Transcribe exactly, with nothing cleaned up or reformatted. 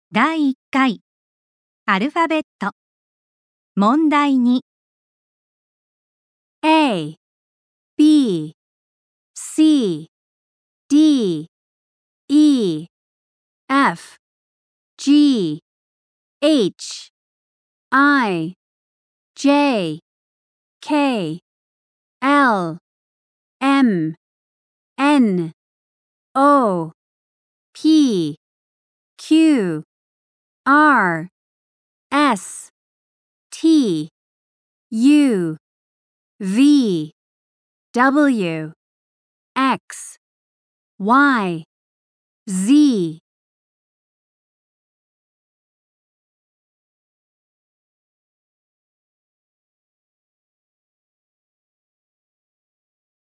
だいいっかいアルファベット問題に A B C D E F G H I J K L M N O P Q R S T U V W X Y Z